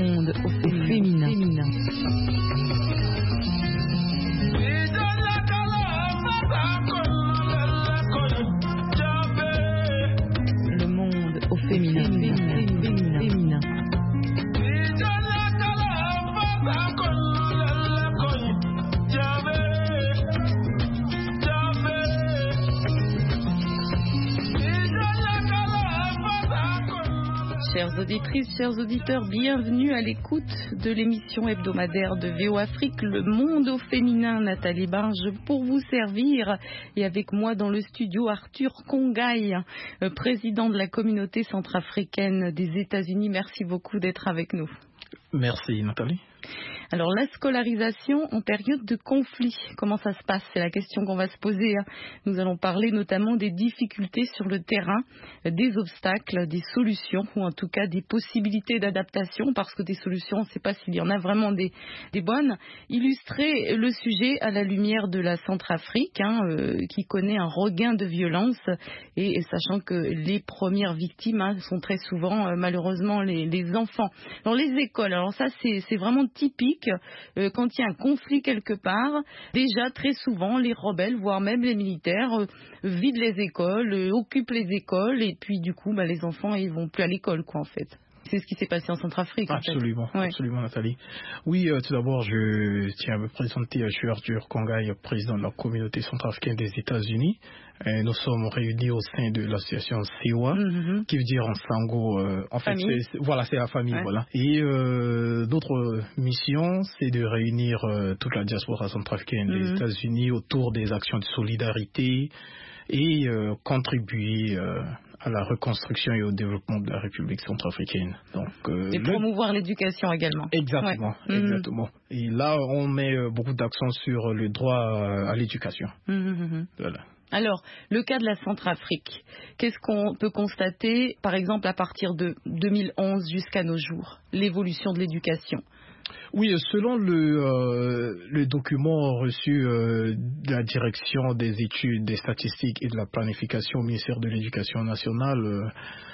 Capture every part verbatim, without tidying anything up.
monde au féminin. féminin. Le monde au féminin. féminin. féminin. féminin. Chères auditrices, chers auditeurs, bienvenue à l'écoute de l'émission hebdomadaire de V O Afrique, Le Monde au Féminin. Nathalie Barge pour vous servir. Et avec moi dans le studio, Arthur Kongaï, président de la communauté centrafricaine des États-Unis. Merci beaucoup d'être avec nous. Merci Nathalie. Alors, la scolarisation en période de conflit, comment ça se passe? C'est la question qu'on va se poser. Nous allons parler notamment des difficultés sur le terrain, des obstacles, des solutions, ou en tout cas des possibilités d'adaptation, parce que des solutions, on ne sait pas s'il y en a vraiment des, des bonnes. Illustrer le sujet à la lumière de la Centrafrique, hein, euh, qui connaît un regain de violence, et, et sachant que les premières victimes hein, sont très souvent, euh, malheureusement, les, les enfants. Alors, les écoles, alors ça, c'est, c'est vraiment typique. Euh, quand il y a un conflit quelque part, déjà très souvent les rebelles, voire même les militaires, euh, vident les écoles, euh, occupent les écoles, et puis du coup bah, les enfants ils vont plus à l'école quoi en fait. C'est ce qui s'est passé en Centrafrique. Absolument, en fait. ouais. absolument Nathalie. Oui, euh, tout d'abord je tiens à me présenter, je suis Arthur Kongaï, président de la communauté centrafricaine des États-Unis. Et nous sommes réunis au sein de l'association C O A, mm-hmm. qui veut dire en sango, euh, en fait, c'est, c'est, voilà, c'est la famille, ouais. voilà. Et euh, notre mission, c'est de réunir euh, toute la diaspora centrafricaine mm-hmm. des États-Unis autour des actions de solidarité et euh, contribuer euh, à la reconstruction et au développement de la République centrafricaine. Donc, euh, et promouvoir le... l'éducation également. Exactement, ouais. exactement. Mm-hmm. Et là, on met euh, beaucoup d'accent sur le droit à l'éducation. Mm-hmm. Voilà. Alors, le cas de la Centrafrique, qu'est-ce qu'on peut constater, par exemple, à partir de deux mille onze jusqu'à nos jours, l'évolution de l'éducation? Oui, selon le, euh, le document reçu euh, de la direction des études, des statistiques et de la planification au ministère de l'Éducation nationale, euh,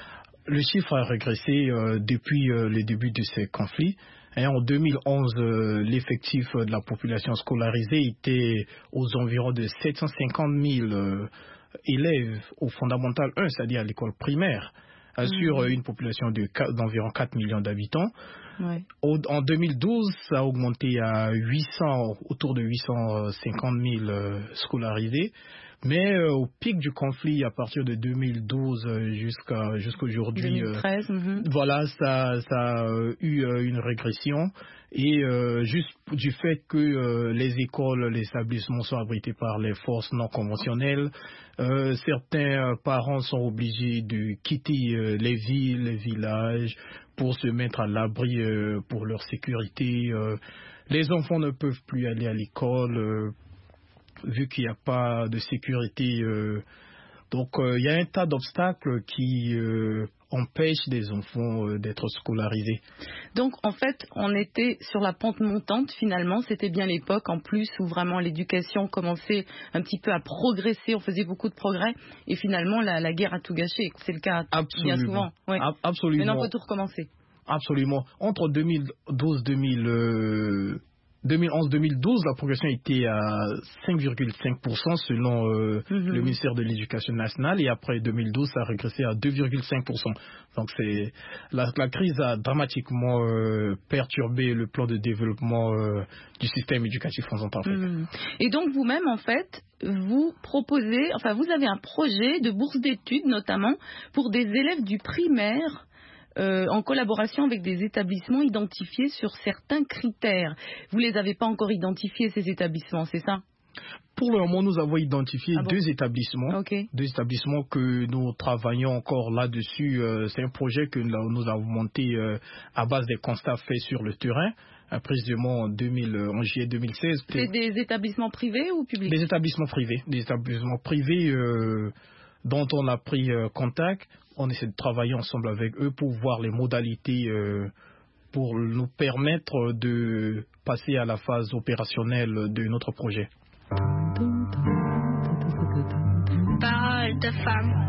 le chiffre a régressé euh, depuis euh, le début de ces conflits. Et en deux mille onze, euh, l'effectif de la population scolarisée était aux environs de sept cent cinquante mille euh, élèves au fondamental un, c'est-à-dire à l'école primaire, mmh. sur une population de, d'environ quatre millions d'habitants. Ouais. Au, en deux mille douze, ça a augmenté à huit cents, autour de huit cent cinquante mille euh, scolarisés. Mais euh, au pic du conflit, à partir de deux mille douze jusqu'à jusqu'à aujourd'hui, deux mille treize, euh, mm-hmm. voilà, ça, ça a euh, eu euh, une régression. Et euh, juste du fait que euh, les écoles, les établissements sont abrités par les forces non conventionnelles, euh, certains parents sont obligés de quitter euh, les villes, les villages pour se mettre à l'abri euh, pour leur sécurité. Euh, les enfants ne peuvent plus aller à l'école. Euh, vu qu'il n'y a pas de sécurité. Euh, donc, euh, il y a un tas d'obstacles qui euh, empêchent des enfants euh, d'être scolarisés. Donc, en fait, on était sur la pente montante, finalement. C'était bien l'époque, en plus, où vraiment l'éducation commençait un petit peu à progresser. On faisait beaucoup de progrès. Et finalement, la, la guerre a tout gâché. C'est le cas Absolument. bien souvent. Ouais. A- absolument. Maintenant, il faut tout recommencer. Absolument. Entre deux mille douze deux mille... Euh, deux mille onze deux mille douze, la progression était à cinq virgule cinq pour cent selon euh, mm-hmm. le ministère de l'Éducation nationale, et après deux mille douze, ça a régressé à deux virgule cinq pour cent. Donc c'est la, la crise a dramatiquement euh, perturbé le plan de développement euh, du système éducatif en Centrafrique. Mm-hmm. Et donc vous-même, en fait, vous proposez, enfin vous avez un projet de bourse d'études notamment pour des élèves du primaire. Euh, en collaboration avec des établissements identifiés sur certains critères. Vous ne les avez pas encore identifiés, ces établissements, c'est ça? Pour le moment, nous avons identifié ah bon? deux établissements, okay. deux établissements que nous travaillons encore là-dessus. Euh, c'est un projet que nous avons monté euh, à base des constats faits sur le terrain, euh, précisément en, deux mille, en juillet deux mille seize. C'est des établissements privés ou publics? Des établissements privés, des établissements privés euh, dont on a pris euh, contact. On essaie de travailler ensemble avec eux pour voir les modalités euh, pour nous permettre de passer à la phase opérationnelle de notre projet. Parole de femme.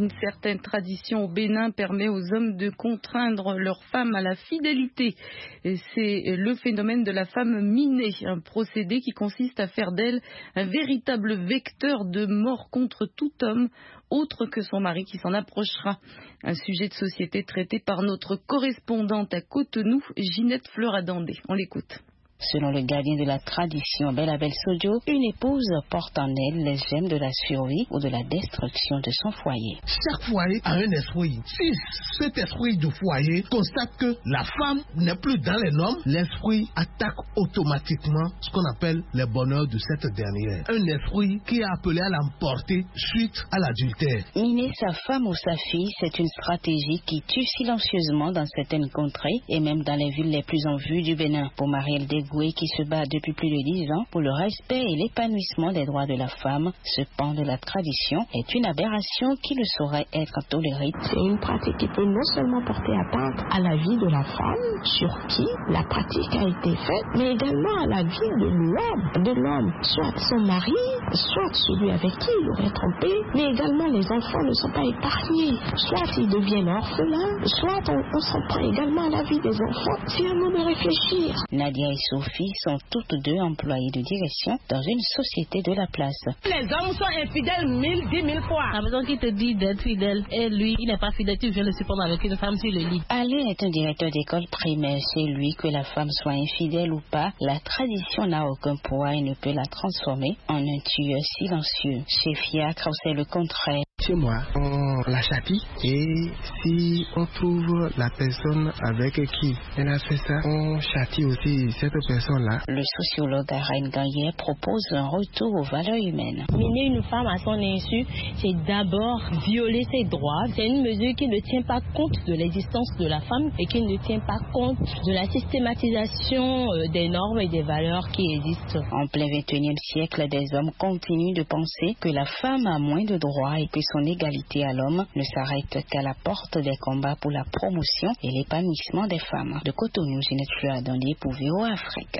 Une certaine tradition au Bénin permet aux hommes de contraindre leurs femmes à la fidélité. C'est le phénomène de la femme minée, un procédé qui consiste à faire d'elle un véritable vecteur de mort contre tout homme autre que son mari qui s'en approchera. Un sujet de société traité par notre correspondante à Cotonou, Ginette Fleuradandé. On l'écoute. Selon le gardien de la tradition Belabel Sodio, une épouse porte en elle les gemmes de la survie ou de la destruction de son foyer. Chaque foyer a un esprit. Si cet esprit du foyer constate que la femme n'est plus dans les normes, l'esprit attaque automatiquement ce qu'on appelle les bonheurs de cette dernière. Un esprit qui est appelé à l'emporter suite à l'adultère. Miner sa femme ou sa fille, c'est une stratégie qui tue silencieusement dans certaines contrées et même dans les villes les plus en vue du Bénin. Pour Marielle Degou, qui se bat depuis plus de dix ans pour le respect et l'épanouissement des droits de la femme, ce pan de la tradition est une aberration qui ne saurait être tolérée. C'est une pratique qui peut non seulement porter atteinte à la vie de la femme sur qui la pratique a été faite, mais également à la vie de l'homme, de l'homme, soit son mari, soit celui avec qui il aurait trompé, mais également les enfants ne sont pas épargnés, soit ils deviennent orphelins, soit on, on s'en prend également à la vie des enfants. C'est un moment de réfléchir. Nadia et Sophie sont toutes deux employées de direction dans une société de la place. Les hommes sont infidèles mille, dix mille fois. La personne qui te dit d'être fidèle et lui, il n'est pas fidèle, tu viens le supporter avec une femme sur le lit. Alain est un directeur d'école primaire. Chez lui, que la femme soit infidèle ou pas, la tradition n'a aucun poids et ne peut la transformer en un tueur silencieux. Chez Fiacre, c'est le contraire. Chez moi, on la châtie et si on trouve la personne avec qui elle a fait ça, on châtie aussi cette personne-là. Le sociologue Araine Gaillet propose un retour aux valeurs humaines. Miner une femme à son insu, c'est d'abord violer ses droits. C'est une mesure qui ne tient pas compte de l'existence de la femme et qui ne tient pas compte de la systématisation des normes et des valeurs qui existent. En plein vingt et unième siècle, des hommes continuent de penser que la femme a moins de droits et que son égalité à l'homme ne s'arrête qu'à la porte des combats pour la promotion et l'épanouissement des femmes. De Cotonou, Ginette Fleuradandé pour V O A Afrique.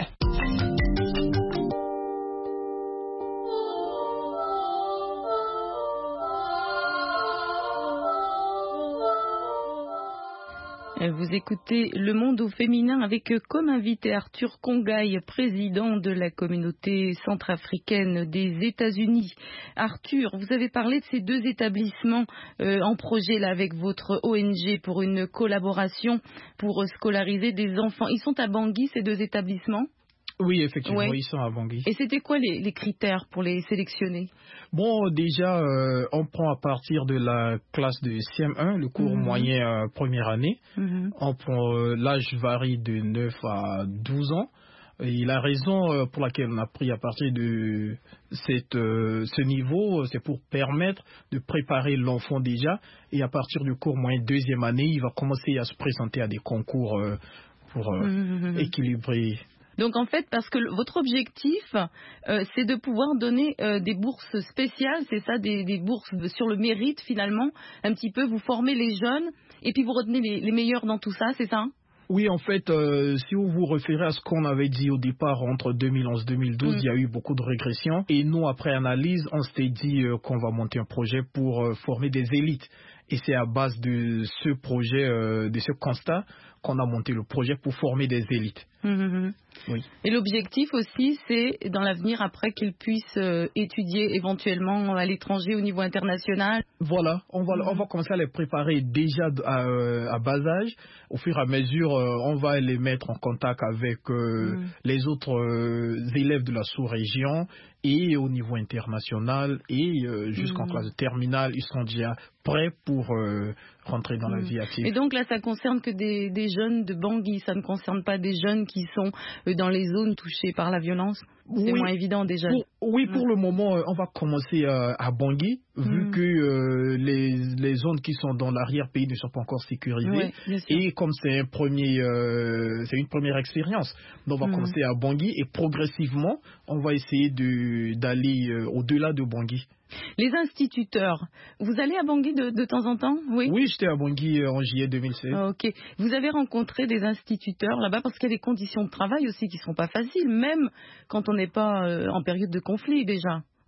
Vous écoutez Le Monde au féminin avec comme invité Arthur Kongaï, président de la communauté centrafricaine des États-Unis. Arthur, vous avez parlé de ces deux établissements euh, en projet là avec votre O N G pour une collaboration pour scolariser des enfants. Ils sont à Bangui, ces deux établissements ? Oui, effectivement, ouais. Ils sont à Bangui. Et c'était quoi les, les critères pour les sélectionner ? Bon, déjà, euh, on prend à partir de la classe de C M un, le cours mmh. moyen euh, première année. Mmh. On prend, euh, l'âge varie de neuf à douze ans. Et la raison euh, pour laquelle on a pris à partir de cette, euh, ce niveau, c'est pour permettre de préparer l'enfant déjà. Et à partir du cours moyen deuxième année, il va commencer à se présenter à des concours euh, pour euh, mmh. équilibrer. Donc en fait, parce que le, votre objectif, euh, c'est de pouvoir donner euh, des bourses spéciales, c'est ça, des, des bourses sur le mérite finalement, un petit peu, vous formez les jeunes et puis vous retenez les, les meilleurs dans tout ça, c'est ça ? Oui, en fait, euh, si vous vous référez à ce qu'on avait dit au départ, entre deux mille onze et deux mille douze, mmh. il y a eu beaucoup de régressions. Et nous, après analyse, on s'était dit euh, qu'on va monter un projet pour euh, former des élites. Et c'est à base de ce projet, euh, de ce constat, qu'on a monté le projet pour former des élites. Mmh. Oui. Et l'objectif aussi, c'est dans l'avenir, après qu'ils puissent euh, étudier éventuellement à l'étranger au niveau international. Voilà, on va, mmh. on va commencer à les préparer déjà à, à bas âge. Au fur et à mesure, euh, on va les mettre en contact avec euh, mmh. les autres euh, élèves de la sous-région et au niveau international et euh, jusqu'en mmh. classe de terminale, ils sont déjà prêts pour euh, rentrer dans mmh. la vie active. Et donc là, ça concerne que des, des jeunes de Bangui, ça ne concerne pas des jeunes qui sont dans les zones touchées par la violence. C'est oui. moins évident déjà. Pour, oui, pour mmh. le moment, on va commencer à, à Bangui, mmh. vu que euh, les, les zones qui sont dans l'arrière-pays ne sont pas encore sécurisées. Oui, et comme c'est un premier, euh, c'est une première expérience, donc on va mmh. commencer à Bangui et progressivement, on va essayer de, d'aller euh, au-delà de Bangui. Les instituteurs, vous allez à Bangui de, de temps en temps ? Oui, oui, j'étais à Bangui en juillet deux mille seize. Ok. Vous avez rencontré des instituteurs là-bas parce qu'il y a des conditions de travail aussi qui ne sont pas faciles, même quand on n'est pas euh, en période de conflit déjà.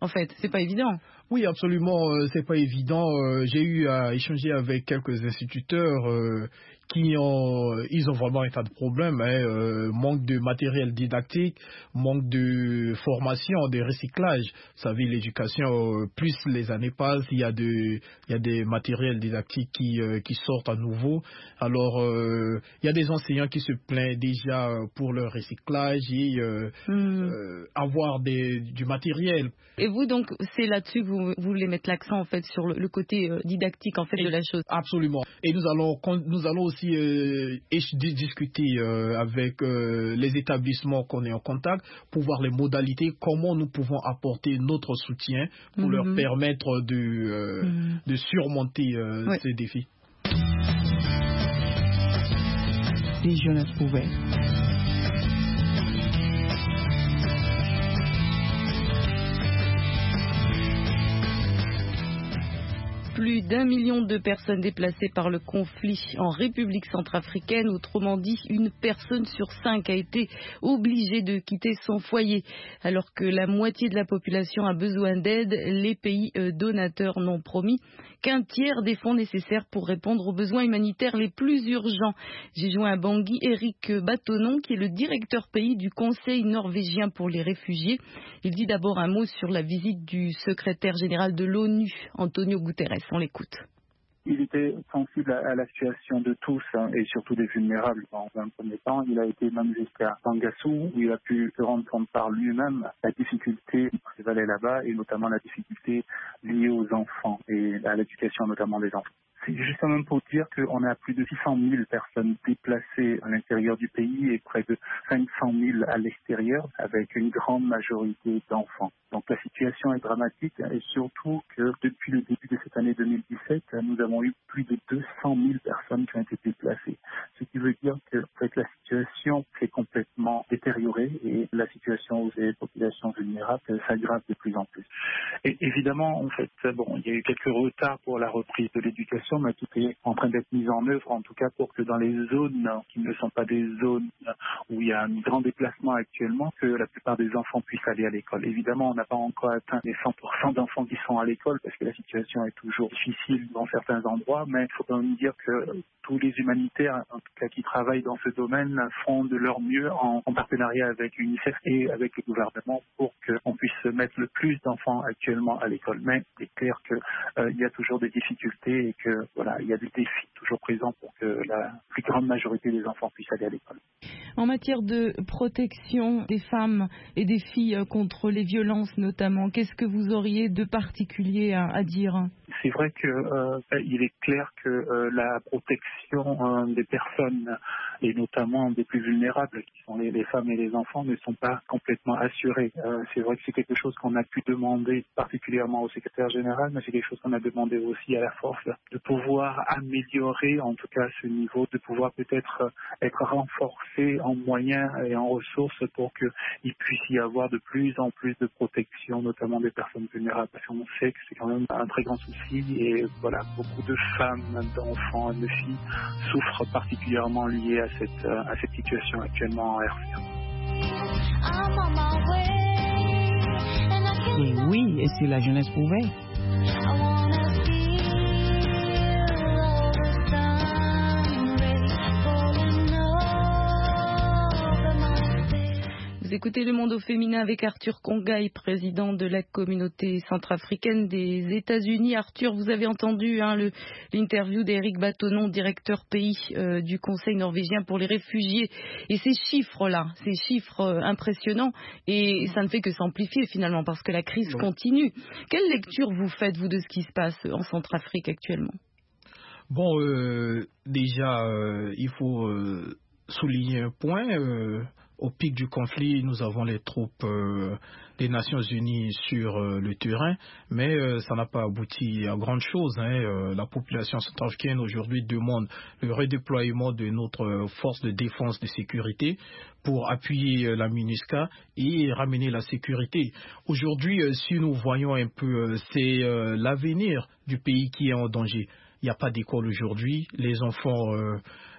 en fait. C'est pas évident. Oui, absolument, euh, c'est pas évident. Euh, j'ai eu à échanger avec quelques instituteurs euh, qui ont, ils ont vraiment un tas de problèmes, hein, euh, manque de matériel didactique, manque de formation, de recyclage. Vous savez, l'éducation, euh, plus les années passent, il y a de, il y a des matériels didactiques qui euh, qui sortent à nouveau. Alors, euh, il y a des enseignants qui se plaignent déjà pour leur recyclage et euh, mmh. euh, avoir des, du matériel. Et vous, donc, c'est là-dessus que vous, vous voulez mettre l'accent, en fait, sur le, le côté euh, didactique, en fait, et, de la chose. Absolument. Et nous allons, nous allons aussi euh, discuter euh, avec euh, les établissements qu'on est en contact pour voir les modalités, comment nous pouvons apporter notre soutien pour mm-hmm. leur permettre de, euh, mm-hmm. de surmonter euh, oui. ces défis. Les jeunesses pouvaient. Plus d'un million de personnes déplacées par le conflit en République centrafricaine. Autrement dit, une personne sur cinq a été obligée de quitter son foyer. Alors que la moitié de la population a besoin d'aide, les pays donateurs n'ont promis qu'un tiers des fonds nécessaires pour répondre aux besoins humanitaires les plus urgents. J'ai joint à Bangui Eric Batonon, qui est le directeur pays du Conseil norvégien pour les réfugiés. Il dit d'abord un mot sur la visite du secrétaire général de l'ONU, Antonio Guterres. On l'écoute. Il était sensible à la situation de tous, hein, et surtout des vulnérables. Dans un premier temps, il a été même jusqu'à Bangassou, où il a pu se rendre compte par lui-même la difficulté qui prévalait là-bas, et notamment la difficulté liée aux enfants et à l'éducation notamment des enfants. C'est justement pour dire qu'on a plus de six cent mille personnes déplacées à l'intérieur du pays et près de cinq cent mille à l'extérieur, avec une grande majorité d'enfants. Donc la situation est dramatique, et surtout que depuis le début de cette année deux mille dix-sept, nous avons eu plus de deux cent mille personnes qui ont été déplacées. Ce qui veut dire que en fait, la situation s'est complètement détériorée et la situation des populations vulnérables s'aggrave de plus en plus. Et évidemment, en fait, bon, il y a eu quelques retards pour la reprise de l'éducation, mais tout est en train d'être mis en œuvre, en tout cas pour que dans les zones qui ne sont pas des zones où il y a un grand déplacement actuellement, que la plupart des enfants puissent aller à l'école. Évidemment, on n'a pas encore atteint les cent pour cent d'enfants qui sont à l'école parce que la situation est toujours difficile dans certains endroits, mais il faut quand même dire que tous les humanitaires, en tout cas qui travaillent dans ce domaine, font de leur mieux en, en partenariat avec UNICEF et avec le gouvernement pour qu'on puisse mettre le plus d'enfants actuellement à l'école. Mais c'est clair qu'il euh, y a toujours des difficultés et que voilà, il y a des défis toujours présents pour que la plus grande majorité des enfants puissent aller à l'école. En matière de protection des femmes et des filles contre les violences notamment, qu'est-ce que vous auriez de particulier à, à dire ? C'est vrai que euh, il est clair que euh, la protection euh, des personnes et notamment des plus vulnérables, qui sont les, les femmes et les enfants, ne sont pas complètement assurées. Euh, c'est vrai que c'est quelque chose qu'on a pu demander particulièrement au secrétaire général, mais c'est quelque chose qu'on a demandé aussi à la force de pouvoir améliorer, en tout cas ce niveau, de pouvoir peut-être être renforcé en moyens et en ressources pour qu'il puisse y avoir de plus en plus de protection, notamment des personnes vulnérables, parce qu'on sait que c'est quand même un très grand souci. Et voilà, beaucoup de femmes, d'enfants et de filles souffrent particulièrement liées à cette, à cette situation actuellement en R C A. Et oui, et si la jeunesse pouvait. Vous écoutez Le Monde au féminin avec Arthur Kongaï, président de la communauté centrafricaine des États-Unis. Arthur, vous avez entendu hein, le, l'interview d'Eric Batonon, directeur pays euh, du Conseil norvégien pour les réfugiés. Et ces chiffres-là, ces chiffres euh, impressionnants, et ça ne fait que s'amplifier finalement parce que la crise oui. continue. Quelle lecture vous faites, vous, de ce qui se passe en Centrafrique actuellement ? Bon, euh, déjà, euh, il faut euh, souligner un point. Euh, Au pic du conflit, nous avons les troupes euh, des Nations Unies sur euh, le terrain, mais euh, ça n'a pas abouti à grande chose. Hein. Euh, la population centrafricaine aujourd'hui demande le redéploiement de notre force de défense de sécurité pour appuyer euh, la MINUSCA et ramener la sécurité. Aujourd'hui, euh, si nous voyons un peu, euh, c'est euh, l'avenir du pays qui est en danger. Il n'y a pas d'école aujourd'hui. Les enfants euh,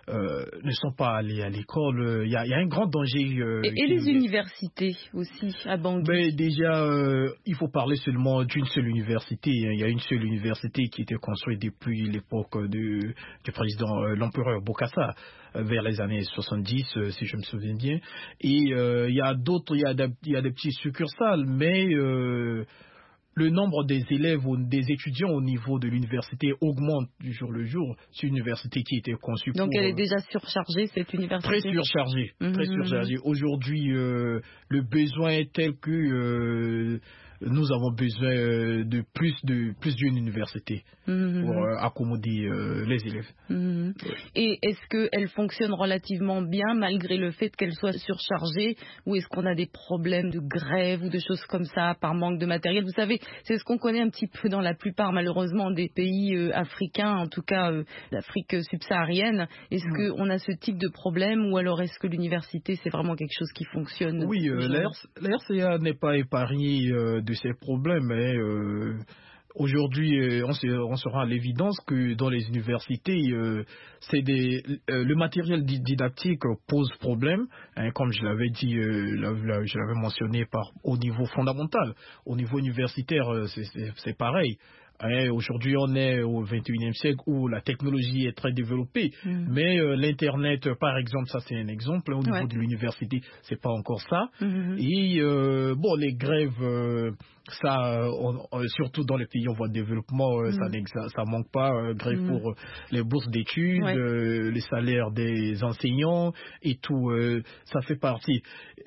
euh, ne sont pas allés à l'école. Il y a, il y a un grand danger. Euh, et et les universités aussi à Bangui. Mais déjà, euh, il faut parler seulement d'une seule université. Il y a une seule université qui était construite depuis l'époque du, du président, euh, l'empereur Bokassa, euh, vers les années soixante-dix, euh, si je me souviens bien. Et euh, il y a d'autres, il y a des, il y a des petits succursales, mais euh, le nombre des élèves, des étudiants au niveau de l'université augmente du jour le jour. C'est une université qui était conçue Donc pour... elle est déjà surchargée, cette université. Très surchargée, mmh. très surchargée. Aujourd'hui, euh, le besoin est tel que euh, nous avons besoin de plus de plus d'une université mmh. pour euh, accommoder euh, les élèves. Mmh. Oui. Et est-ce qu'elle fonctionne relativement bien malgré le fait qu'elle soit surchargée, ou est-ce qu'on a des problèmes de grève ou de choses comme ça par manque de matériel? Vous savez, c'est ce qu'on connaît un petit peu dans la plupart malheureusement des pays euh, africains, en tout cas euh, l'Afrique subsaharienne. Est-ce mmh. qu'on a ce type de problème, ou alors est-ce que l'université c'est vraiment quelque chose qui fonctionne? Oui, euh, l'R C A n'est pas épargné euh, de ces problèmes. Hein, euh, Aujourd'hui, euh, on, se, on se rend à l'évidence que dans les universités, euh, c'est des, euh, le matériel didactique pose problème, hein, comme je l'avais dit, euh, là, là, je l'avais mentionné par, au niveau fondamental. Au niveau universitaire, c'est pareil. Hein, aujourd'hui, on est au vingt et unième siècle où la technologie est très développée, mmh. mais euh, l'Internet, par exemple, ça c'est un exemple. Au niveau ouais. de l'université, c'est pas encore ça. Mmh. Et euh, bon, les grèves, euh, ça, on, on, surtout dans les pays en voie de développement, euh, mmh. ça, ça manque pas. Euh, grève mmh. pour euh, les bourses d'études, ouais. euh, les salaires des enseignants et tout. Euh, ça fait partie.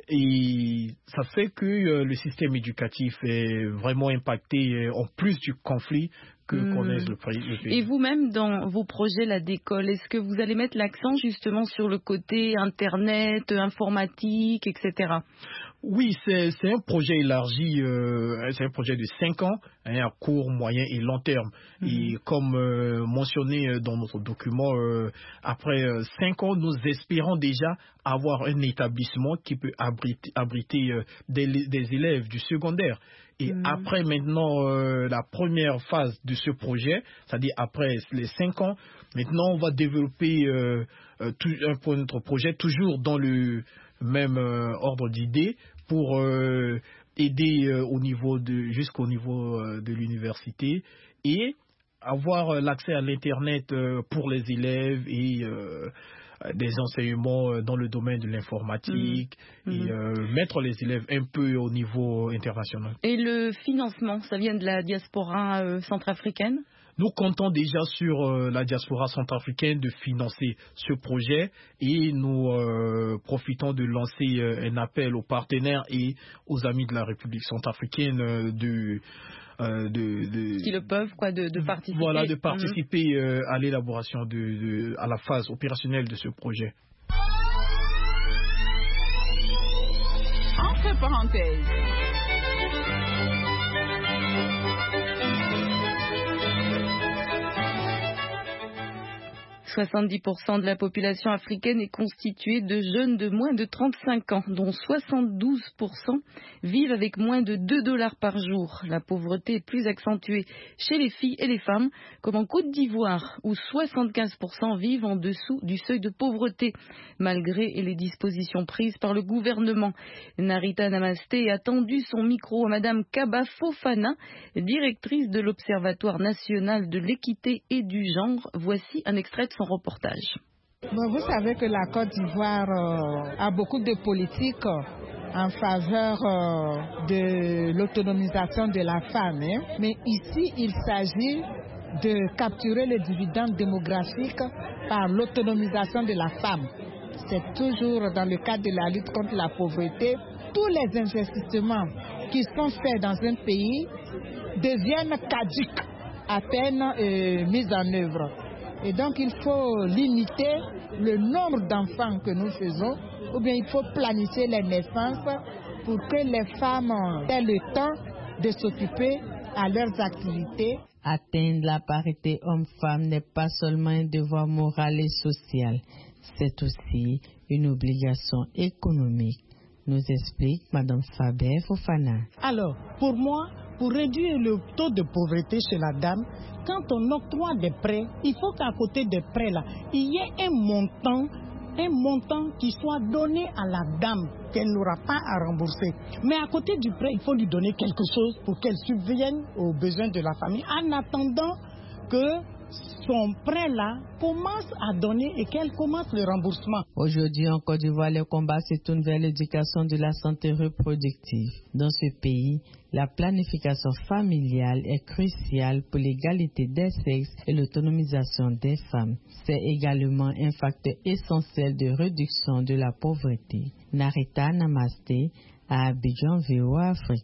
Et ça fait que euh, le système éducatif est vraiment impacté, euh, en plus du conflit que mmh. connaissent le pays, le pays. Et vous-même, dans vos projets là d'école, est-ce que vous allez mettre l'accent justement sur le côté Internet, informatique, et cetera? Oui, c'est un projet élargi, euh, c'est un projet de cinq ans, hein, à court, moyen et long terme. Mmh. Et comme euh, mentionné dans notre document, euh, après euh, cinq ans, nous espérons déjà avoir un établissement qui peut abriter, abriter euh, des, des élèves du secondaire. Et mmh. après maintenant euh, la première phase de ce projet, c'est-à-dire après les cinq ans, maintenant on va développer euh, euh, tout, un, notre projet toujours dans le même euh, ordre d'idées pour euh, aider euh, au niveau de jusqu'au niveau euh, de l'université et avoir euh, l'accès à l'internet euh, pour les élèves et euh, des enseignements dans le domaine de l'informatique mmh. et euh, mettre les élèves un peu au niveau international. Et le financement, ça vient de la diaspora euh, centrafricaine? Nous comptons déjà sur euh, la diaspora centrafricaine de financer ce projet et nous euh, profitons de lancer euh, un appel aux partenaires et aux amis de la République centrafricaine euh, de, euh, de, de... qui le peuvent, quoi, de, de participer. Voilà, de participer mmh. euh, à l'élaboration, de, de, à la phase opérationnelle de ce projet. Entre parenthèses. soixante-dix pour cent de la population africaine est constituée de jeunes de moins de trente-cinq ans, dont soixante-douze pour cent vivent avec moins de deux dollars par jour. La pauvreté est plus accentuée chez les filles et les femmes, comme en Côte d'Ivoire, où soixante-quinze pour cent vivent en dessous du seuil de pauvreté, malgré les dispositions prises par le gouvernement. Narita Namasté a tendu son micro à Madame Kaba Fofana, directrice de l'Observatoire national de l'équité et du genre. Voici un extrait de son reportage. Bon, vous savez que la Côte d'Ivoire euh, a beaucoup de politiques euh, en faveur euh, de l'autonomisation de la femme. Hein. Mais ici, il s'agit de capturer les dividendes démographiques par l'autonomisation de la femme. C'est toujours dans le cadre de la lutte contre la pauvreté. Tous les investissements qui sont faits dans un pays deviennent caducs à peine euh, mis en œuvre. Et donc il faut limiter le nombre d'enfants que nous faisons, ou bien il faut planifier les naissances pour que les femmes aient le temps de s'occuper à leurs activités. Atteindre la parité homme-femme n'est pas seulement un devoir moral et social, c'est aussi une obligation économique, nous explique Madame Faber Fofana. Alors, pour moi, pour réduire le taux de pauvreté chez la dame, quand on octroie des prêts, il faut qu'à côté des prêts là, il y ait un montant, un montant qui soit donné à la dame qu'elle n'aura pas à rembourser. Mais à côté du prêt, il faut lui donner quelque chose pour qu'elle subvienne aux besoins de la famille en attendant que son prêt-là commence à donner et qu'elle commence le remboursement. Aujourd'hui en Côte d'Ivoire, le combat se tourne vers l'éducation de la santé reproductive. Dans ce pays, la planification familiale est cruciale pour l'égalité des sexes et l'autonomisation des femmes. C'est également un facteur essentiel de réduction de la pauvreté. Narita Namasté, à Abidjan, V O A Afrique.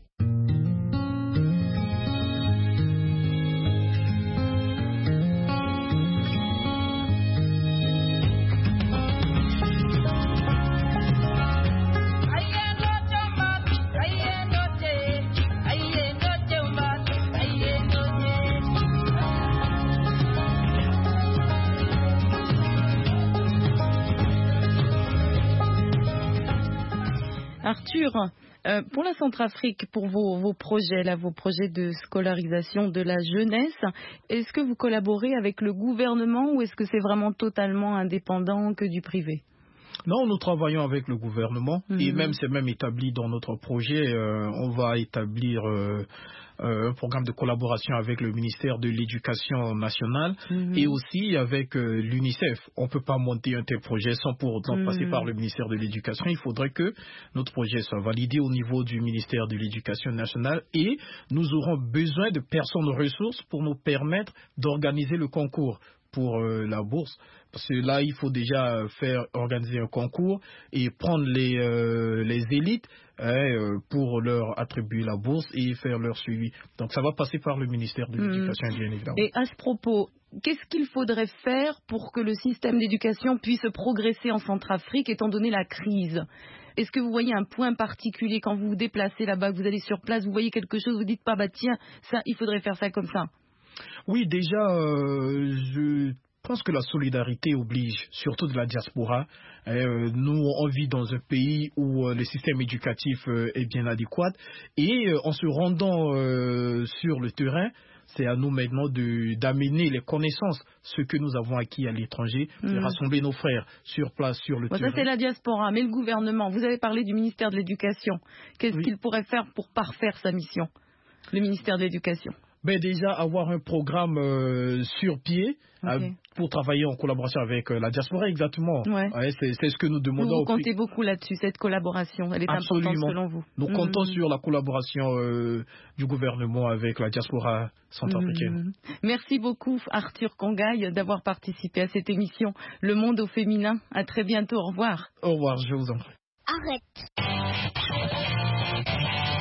Arthur, euh, pour la Centrafrique, pour vos, vos projets, là, vos projets de scolarisation de la jeunesse, est-ce que vous collaborez avec le gouvernement ou est-ce que c'est vraiment totalement indépendant que du privé ? Non, nous travaillons avec le gouvernement mmh. et même c'est même établi dans notre projet. Euh, on va établir euh, euh, un programme de collaboration avec le ministère de l'Éducation nationale mmh. et aussi avec euh, l'UNICEF. On ne peut pas monter un tel projet sans pour autant mmh. passer par le ministère de l'Éducation. Il faudrait que notre projet soit validé au niveau du ministère de l'Éducation nationale et nous aurons besoin de personnes ressources pour nous permettre d'organiser le concours pour euh, la bourse. Parce que là, il faut déjà faire organiser un concours et prendre les, euh, les élites hein, euh, pour leur attribuer la bourse et faire leur suivi. Donc ça va passer par le ministère de l'Éducation, mmh. bien évidemment. Et à ce propos, qu'est-ce qu'il faudrait faire pour que le système d'éducation puisse progresser en Centrafrique étant donné la crise ? Est-ce que vous voyez un point particulier quand vous vous déplacez là-bas, que vous allez sur place, vous voyez quelque chose, vous dites pas, bah tiens, ça, il faudrait faire ça comme ça ? Oui, déjà, euh, je pense que la solidarité oblige, surtout de la diaspora. Euh, nous, on vit dans un pays où euh, le système éducatif euh, est bien adéquat. Et euh, en se rendant euh, sur le terrain, c'est à nous maintenant de, d'amener les connaissances, ce que nous avons acquis à l'étranger, mmh. de rassembler nos frères sur place, sur le bon, terrain. Ça, c'est la diaspora. Mais le gouvernement, vous avez parlé du ministère de l'Éducation. Qu'est-ce oui. qu'il pourrait faire pour parfaire sa mission, le ministère de l'Éducation ? Ben déjà avoir un programme euh, sur pied okay. euh, pour travailler en collaboration avec euh, la diaspora exactement. Ouais. Ouais, c'est, c'est ce que nous demandons. Vous comptez beaucoup là-dessus, cette collaboration, elle est Absolument. importante selon vous. Nous mmh. comptons sur la collaboration euh, du gouvernement avec la diaspora centrafricaine. Mmh. Merci beaucoup Arthur Kongaï d'avoir participé à cette émission Le Monde au féminin. À très bientôt, au revoir. Au revoir, je vous en prie. Arrête.